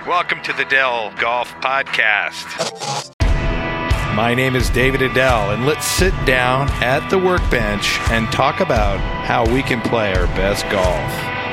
Welcome to the Dell Golf Podcast. My name is David Adell, and let's sit down at the workbench and talk about how we can play our best golf.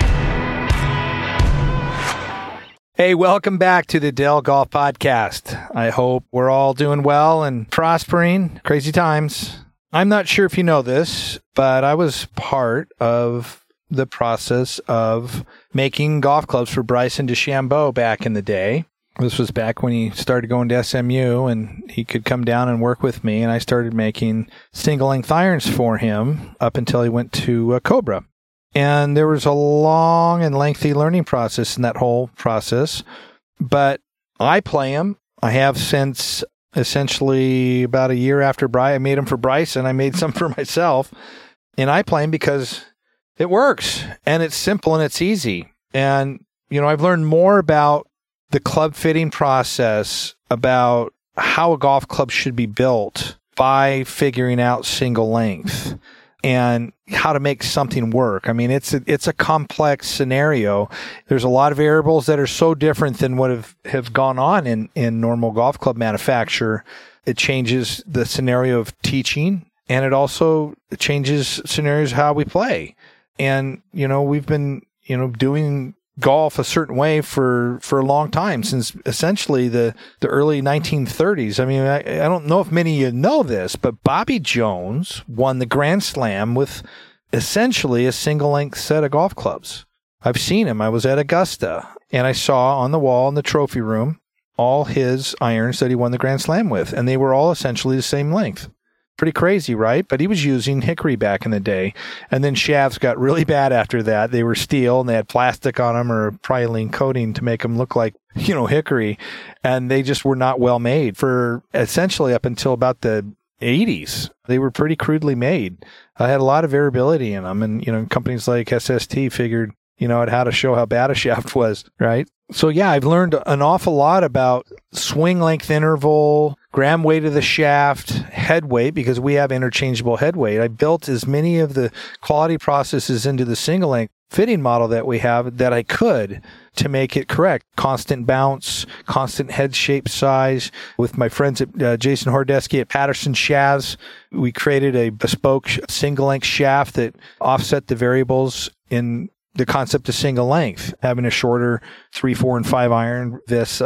Hey, welcome back to the Dell Golf Podcast. I hope we're all doing well and prospering. Crazy times. I'm not sure if you know this, but I was part of the process of making golf clubs for Bryson DeChambeau back in the day. This was back when he started going to SMU and he could come down and work with me, and I started making single-length irons for him up until he went to Cobra. And there was a long and lengthy learning process in that whole process, but I play them. I have since essentially about a year after I made them for Bryson. I made some for myself, and I play them because it works, and it's simple, and it's easy. And, I've learned more about the club fitting process, about how a golf club should be built by figuring out single length and how to make something work. I mean, it's a complex scenario. There's a lot of variables that are so different than what have gone on in normal golf club manufacture. It changes the scenario of teaching, and it also changes scenarios how we play. And, we've been, doing golf a certain way for a long time, since essentially the early 1930s. I mean, I don't know if many of you know this, but Bobby Jones won the Grand Slam with essentially a single-length set of golf clubs. I've seen him. I was at Augusta, and I saw on the wall in the trophy room all his irons that he won the Grand Slam with, and they were all essentially the same length. Pretty crazy, right? But he was using hickory back in the day. And then shafts got really bad after that. They were steel, and they had plastic on them or Prylene coating to make them look like, hickory. And they just were not well made for essentially up until about the 80s. They were pretty crudely made. I had a lot of variability in them. And, companies like SST figured, out how to show how bad a shaft was, right? So yeah, I've learned an awful lot about swing length interval, gram weight of the shaft, head weight, because we have interchangeable head weight. I built as many of the quality processes into the single length fitting model that we have that I could to make it correct. Constant bounce, constant head shape size. With my friends at Jason Hordesky at Patterson Shafts, we created a bespoke single length shaft that offset the variables in the concept of single length, having a shorter 3, 4, and 5 iron, this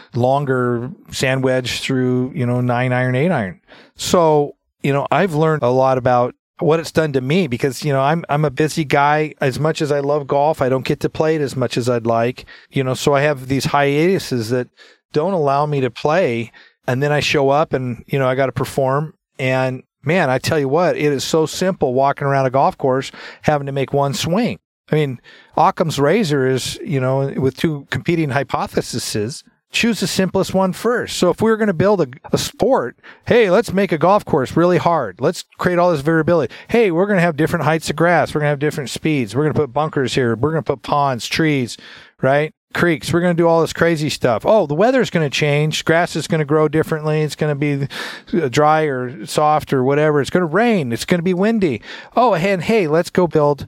longer sand wedge through, 9 iron, 8 iron. So, I've learned a lot about what it's done to me because, I'm a busy guy. As much as I love golf, I don't get to play it as much as I'd like, so I have these hiatuses that don't allow me to play. And then I show up and, I got to perform. And man, I tell you what, it is so simple walking around a golf course, having to make one swing. I mean, Occam's razor is, with two competing hypotheses, choose the simplest one first. So if we were going to build a sport, hey, let's make a golf course really hard. Let's create all this variability. Hey, we're going to have different heights of grass. We're going to have different speeds. We're going to put bunkers here. We're going to put ponds, trees, right? Creeks. We're going to do all this crazy stuff. Oh, the weather's going to change. Grass is going to grow differently. It's going to be dry or soft or whatever. It's going to rain. It's going to be windy. Oh, and hey, let's go build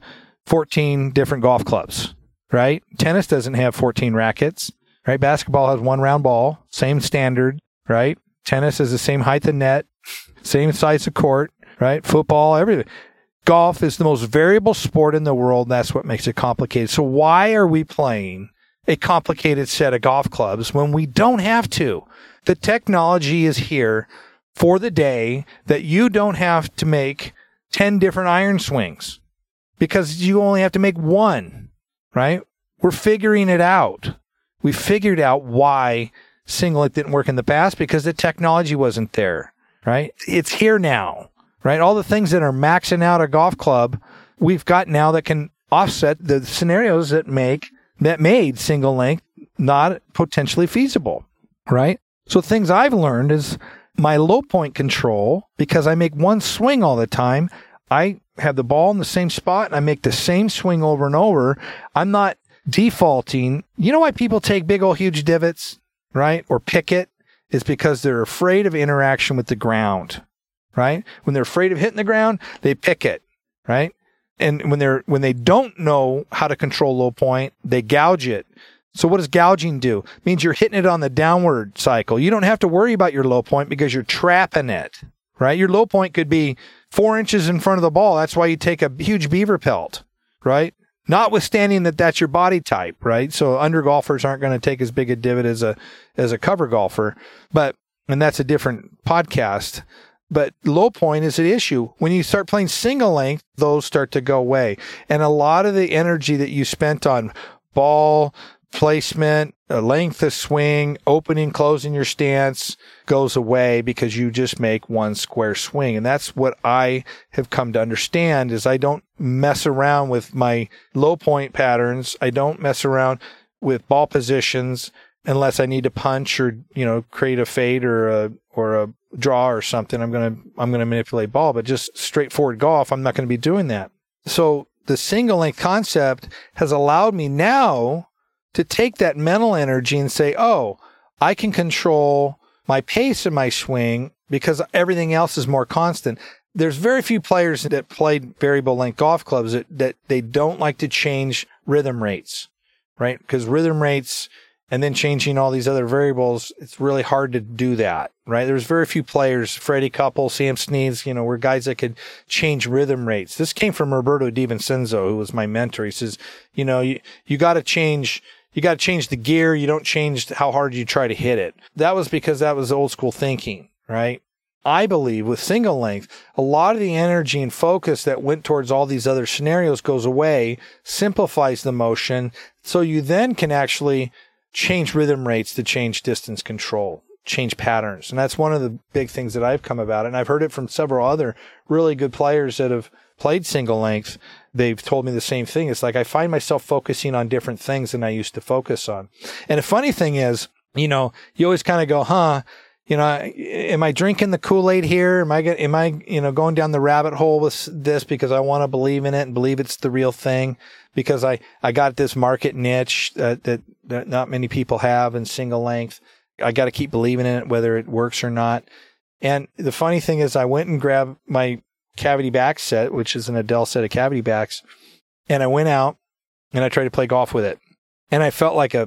14 different golf clubs, right? Tennis doesn't have 14 rackets, right? Basketball has one round ball, same standard, right? Tennis is the same height of net, same size of court, right? Football, everything. Golf is the most variable sport in the world, and that's what makes it complicated. So why are we playing a complicated set of golf clubs when we don't have to? The technology is here for the day that you don't have to make 10 different iron swings, because you only have to make one, right? We're figuring it out. We figured out why single length didn't work in the past, because the technology wasn't there, right? It's here now, right? All the things that are maxing out a golf club, we've got now that can offset the scenarios that made single length not potentially feasible, right? So things I've learned is my low point control, because I make one swing all the time. I have the ball in the same spot and I make the same swing over and over. I'm not defaulting. You know why people take big old huge divots, right? Or pick it? It's because they're afraid of interaction with the ground, right? When they're afraid of hitting the ground, they pick it, right? And when they don't know how to control low point, they gouge it. So what does gouging do? It means you're hitting it on the downward cycle. You don't have to worry about your low point because you're trapping it, right? Your low point could be 4 inches in front of the ball. That's why you take a huge beaver pelt, right? Notwithstanding that that's your body type, right? So under golfers aren't going to take as big a divot as a cover golfer, and that's a different podcast. But low point is an issue. When you start playing single length, those start to go away. And a lot of the energy that you spent on ball placement, length of swing, opening, closing your stance goes away because you just make one square swing. And that's what I have come to understand is I don't mess around with my low point patterns. I don't mess around with ball positions unless I need to punch or, create a fade or a draw or something. I'm going to manipulate ball, but just straightforward golf, I'm not going to be doing that. So the single length concept has allowed me now to take that mental energy and say, oh, I can control my pace in my swing because everything else is more constant. There's very few players that played variable length golf clubs that they don't like to change rhythm rates, right? Because rhythm rates and then changing all these other variables, it's really hard to do that, right? There's very few players, Freddie Couple, Sam Sneads, were guys that could change rhythm rates. This came from Roberto DiVincenzo, who was my mentor. He says, you got to change the gear. You don't change how hard you try to hit it. That was because that was old school thinking, right? I believe with single length, a lot of the energy and focus that went towards all these other scenarios goes away, simplifies the motion. So you then can actually change rhythm rates to change distance control, change patterns. And that's one of the big things that I've come about. And I've heard it from several other really good players that have played single length. They've told me the same thing. It's like I find myself focusing on different things than I used to focus on. And the funny thing is, you always kind of go, am I drinking the Kool-Aid here? Am I going down the rabbit hole with this because I want to believe in it and believe it's the real thing? Because I got this market niche that not many people have in single length. I got to keep believing in it, whether it works or not. And the funny thing is I went and grabbed my cavity back set, which is an Adele set of cavity backs. And I went out and I tried to play golf with it. And I felt like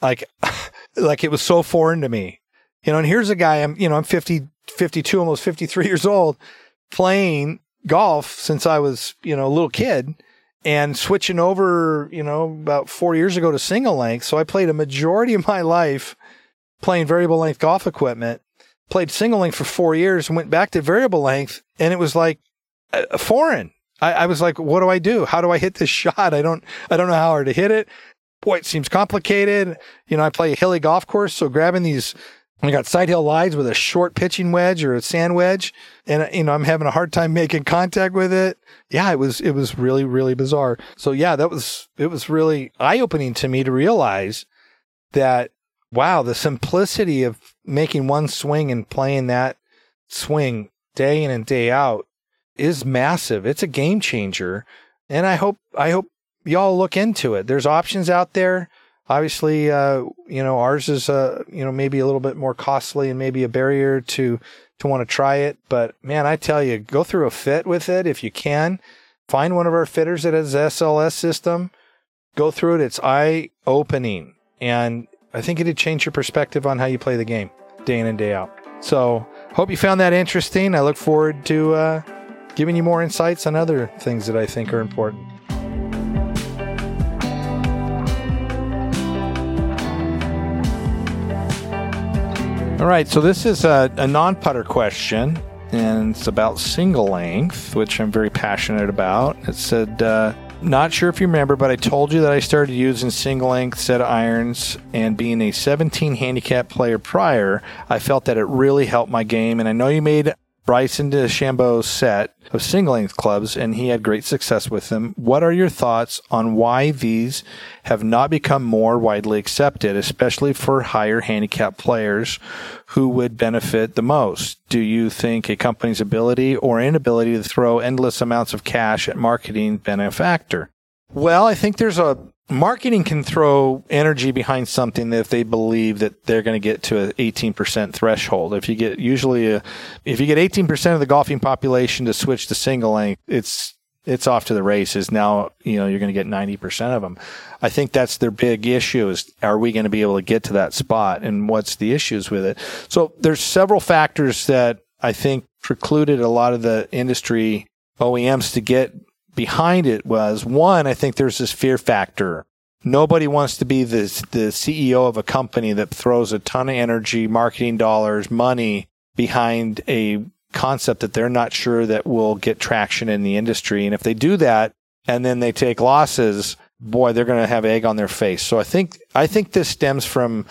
it was so foreign to me. And here's a guy, I'm 50, 52, almost 53 years old, playing golf since I was, a little kid and switching over, about 4 years ago to single length. So I played a majority of my life playing variable length golf equipment, played single length for 4 years and went back to variable length. And it was like foreign. I was like, what do I do? How do I hit this shot? I don't know how hard to hit it. Boy, it seems complicated. I play a hilly golf course. So grabbing these, I got side hill lies with a short pitching wedge or a sand wedge. And, I'm having a hard time making contact with it. Yeah, it was really, really bizarre. So yeah, it was really eye-opening to me to realize that, wow, the simplicity of making one swing and playing that swing day in and day out is massive. It's a game changer. And I hope y'all look into it. There's options out there. Obviously, ours is, maybe a little bit more costly and maybe a barrier to want to try it. But man, I tell you, go through a fit with it if you can. Find one of our fitters that has SLS system. Go through it. It's eye-opening. And I think it'd change your perspective on how you play the game day in and day out. So hope you found that interesting. I look forward to giving you more insights on other things that I think are important. All right, so this is a non-putter question, and it's about single length, which I'm very passionate about. It said, not sure if you remember, but I told you that I started using single length set of irons, and being a 17 handicap player prior, I felt that it really helped my game. And I know you made Bryson DeChambeau's set of single length clubs, and he had great success with them. What are your thoughts on why these have not become more widely accepted, especially for higher handicap players who would benefit the most? Do you think a company's ability or inability to throw endless amounts of cash at marketing been a factor? Well, I think marketing can throw energy behind something that if they believe that they're going to get to an 18% threshold. If you get 18% of the golfing population to switch to single length, it's it's off to the races. Now, you're going to get 90% of them. I think that's their big issue is, are we going to be able to get to that spot, and what's the issues with it? So there's several factors that I think precluded a lot of the industry OEMs to get behind it. Was one, I think there's this fear factor. Nobody wants to be the CEO of a company that throws a ton of energy, marketing dollars, money behind a concept that they're not sure that will get traction in the industry. And if they do that and then they take losses, boy, they're going to have egg on their face. So I think this stems from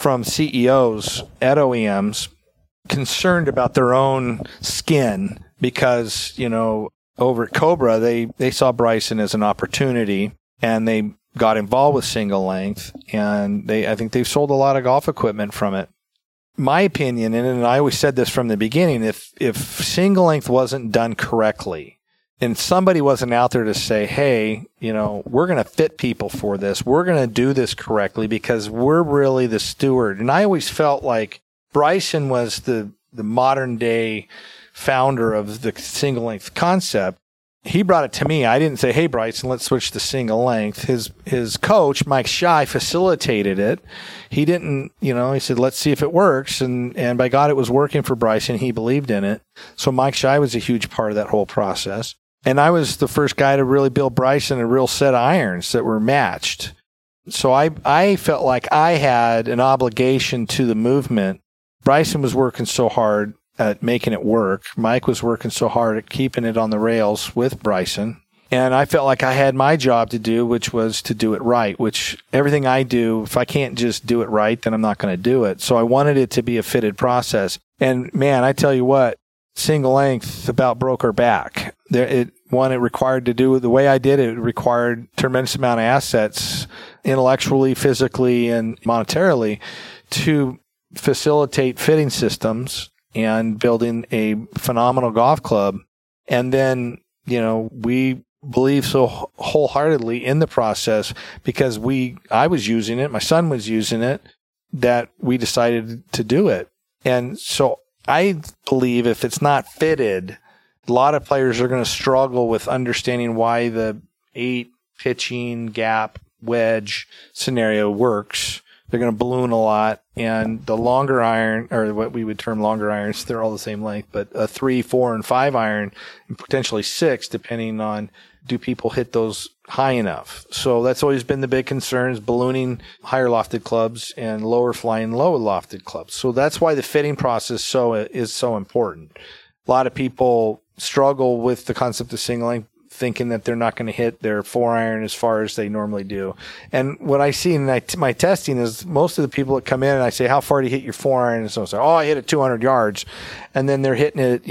CEOs at OEMs concerned about their own skin because, over at Cobra, they saw Bryson as an opportunity and they got involved with single length, and I think they've sold a lot of golf equipment from it. My opinion, and I always said this from the beginning, if single length wasn't done correctly and somebody wasn't out there to say, hey, we're going to fit people for this, we're going to do this correctly because we're really the steward. And I always felt like Bryson was the modern day founder of the single length concept. He brought it to me. I didn't say, hey, Bryson, let's switch to single length. His coach, Mike Shy, facilitated it. He didn't, he said, let's see if it works. And by God, it was working for Bryson. He believed in it. So Mike Shy was a huge part of that whole process. And I was the first guy to really build Bryson a real set of irons that were matched. So I felt like I had an obligation to the movement. Bryson was working so hard at making it work. Mike was working so hard at keeping it on the rails with Bryson. And I felt like I had my job to do, which was to do it right, which everything I do, if I can't just do it right, then I'm not going to do it. So I wanted it to be a fitted process. And man, I tell you what, single length about broke our back. It required to do the way I did it. It required a tremendous amount of assets, intellectually, physically, and monetarily, to facilitate fitting systems and building a phenomenal golf club. And then, we believe so wholeheartedly in the process because I was using it, my son was using it, that we decided to do it. And so I believe if it's not fitted, a lot of players are going to struggle with understanding why the 8 pitching gap wedge scenario works. They're going to balloon a lot, and the longer iron, or what we would term longer irons, they're all the same length, but a 3, 4, and 5 iron, and potentially 6, depending on do people hit those high enough. So that's always been the big concern, is ballooning higher lofted clubs and lower flying low lofted clubs. So that's why the fitting process is so important. A lot of people struggle with the concept of single length, thinking that they're not going to hit their 4 iron as far as they normally do. And what I see in my testing is most of the people that come in and I say, how far do you hit your 4 iron? And so I say, I hit it 200 yards. And then they're hitting it,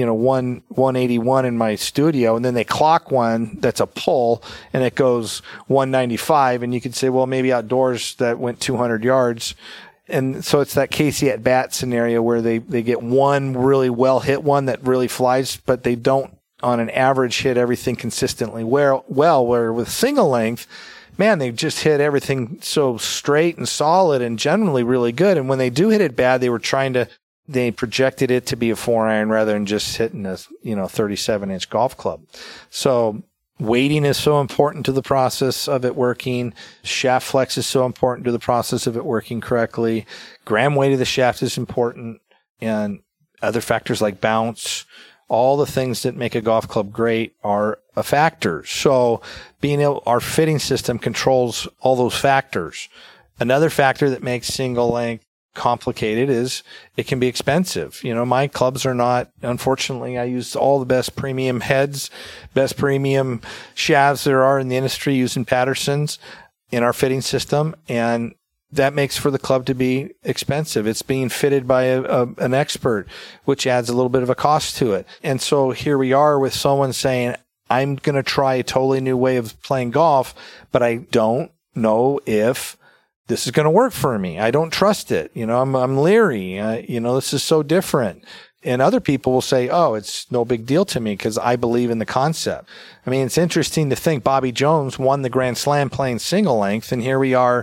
181 in my studio. And then they clock one that's a pull and it goes 195. And you could say, well, maybe outdoors that went 200 yards. And so it's that Casey at bat scenario where they get one really well hit one that really flies, but they don't on an average hit everything consistently well, where with single length, man, they just hit everything so straight and solid and generally really good. And when they do hit it bad, they projected it to be a 4 iron rather than just hitting a 37-inch golf club. So weighting is so important to the process of it working. Shaft flex is so important to the process of it working correctly. Gram weight of the shaft is important, and other factors like bounce. All the things that make a golf club great are a factor. So our fitting system controls all those factors. Another factor that makes single length complicated is it can be expensive. My clubs are not, unfortunately, I use all the best premium heads, best premium shafts there are in the industry using Patterson's in our fitting system. And that makes for the club to be expensive. It's being fitted by an expert, which adds a little bit of a cost to it. And so here we are with someone saying, I'm going to try a totally new way of playing golf, but I don't know if this is going to work for me. I don't trust it. I'm leery. This is so different. And other people will say, it's no big deal to me because I believe in the concept. I mean, it's interesting to think Bobby Jones won the Grand Slam playing single length. And here we are,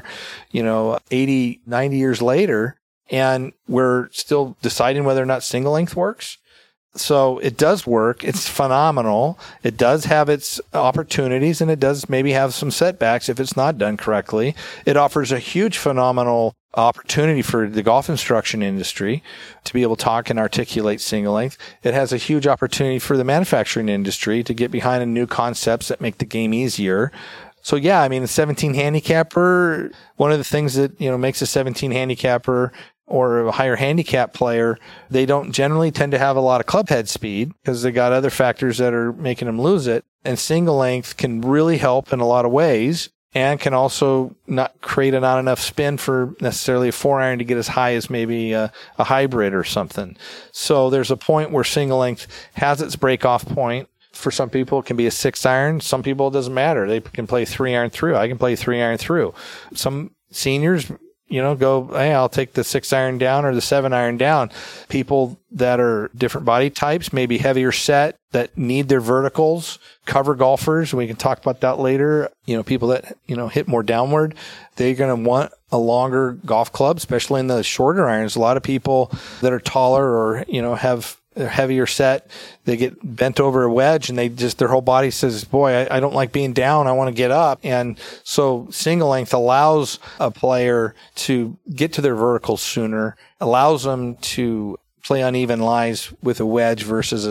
80, 90 years later, and we're still deciding whether or not single length works. So it does work. It's phenomenal. It does have its opportunities, and it does maybe have some setbacks if it's not done correctly. It offers a huge, phenomenal opportunity for the golf instruction industry to be able to talk and articulate single length. It has a huge opportunity for the manufacturing industry to get behind new concepts that make the game easier. So yeah, I mean, a 17 handicapper, one of the things that, makes a 17 handicapper or a higher handicap player, they don't generally tend to have a lot of club head speed because they got other factors that are making them lose it. And single length can really help in a lot of ways and can also not create not enough spin for necessarily a 4-iron to get as high as maybe a hybrid or something. So there's a point where single length has its break-off point. For some people, it can be a 6-iron. Some people, it doesn't matter. They can play 3-iron through. I can play 3-iron through. Some seniors, go, hey, I'll take the 6-iron down or the 7-iron down. People that are different body types, maybe heavier set, that need their verticals, cover golfers. We can talk about that later. People that, hit more downward, they're going to want a longer golf club, especially in the shorter irons. A lot of people that are taller or, have a heavier set, they get bent over a wedge and their whole body says, boy, I don't like being down. I want to get up. And so single length allows a player to get to their verticals sooner, allows them to play uneven lies with a wedge versus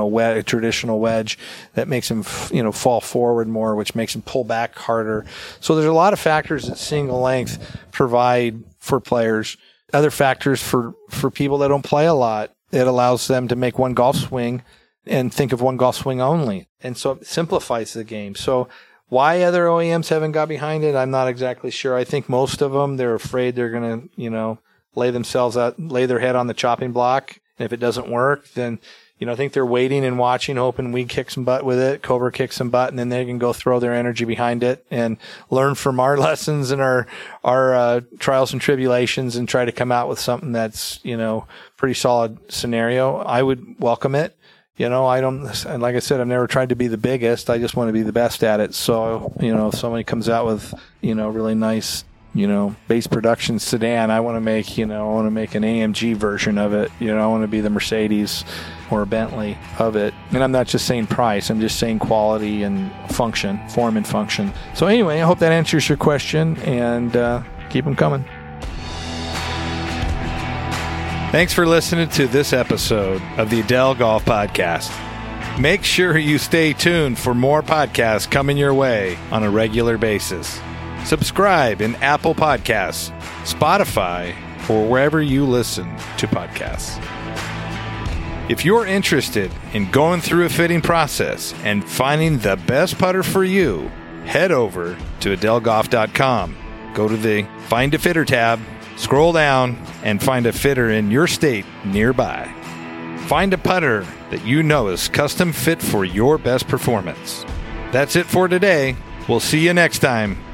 a traditional wedge that makes them, fall forward more, which makes them pull back harder. So there's a lot of factors that single length provide for players. Other factors for people that don't play a lot. It allows them to make one golf swing and think of one golf swing only. And so it simplifies the game. So why other OEMs haven't got behind it, I'm not exactly sure. I think most of them, they're afraid they're going to, lay their head on the chopping block. And if it doesn't work, then, I think they're waiting and watching, hoping we kick some butt with it, Cobra kicks some butt, and then they can go throw their energy behind it and learn from our lessons and our trials and tribulations and try to come out with something that's, pretty solid scenario. I would welcome it. And like I said, I've never tried to be the biggest. I just want to be the best at it. So, if somebody comes out with, really nice, base production sedan, I want to make, an AMG version of it. I want to be the Mercedes or a Bentley of it. And I'm not just saying price. I'm just saying quality and function, form and function. So anyway, I hope that answers your question, and keep them coming. Thanks for listening to this episode of the Edel Golf Podcast. Make sure you stay tuned for more podcasts coming your way on a regular basis. Subscribe in Apple Podcasts, Spotify, or wherever you listen to podcasts. If you're interested in going through a fitting process and finding the best putter for you, head over to edelgolf.com. Go to the Find a Fitter tab, scroll down, and find a fitter in your state nearby. Find a putter that you know is custom fit for your best performance. That's it for today. We'll see you next time.